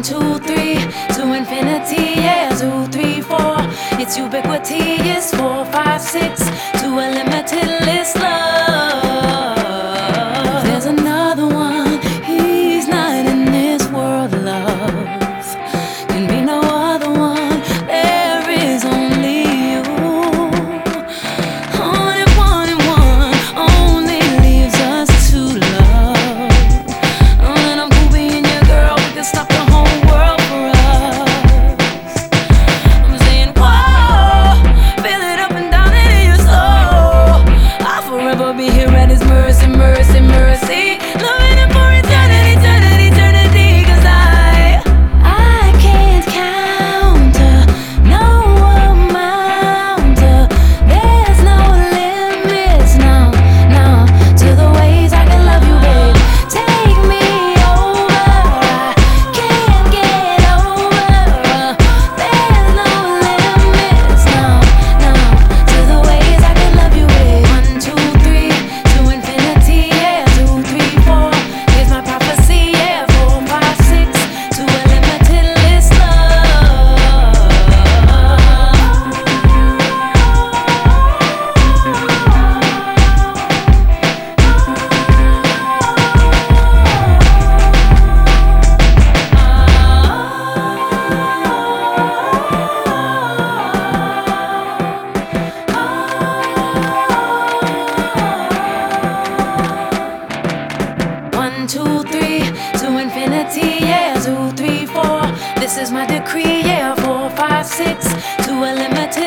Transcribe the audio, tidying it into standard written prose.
2, 3 to infinity, yeah. 2, 3, 4. It's ubiquity. It's 4, 5, 6 to a limitless love. There's another one. He's not in this world, love. Can be no other one. There is only you. Only one and one only leaves us to love. And I'm cool being your girl. We can stop the whole world for us. I'm saying, whoa, feel it up and down into your soul. I'll forever be here at His mercy, mercy, mercy. Loving Him for eternity, eternity, eternity. 'Cause I can't count no amount. There's no limits, no, no, to the ways I can love you, babe. Take me over, I can't get over. There's no limits, no, no, to the ways I can love you, babe. 1, 2, 3 to infinity, yeah. 2, 3, 4. Here's my prophecy, yeah. 4, 5, 6 to a limitless love. 1, 2, 3 to infinity, yeah. 2, 3, 4. This is my decree, yeah. 4, 5, 6 to a limited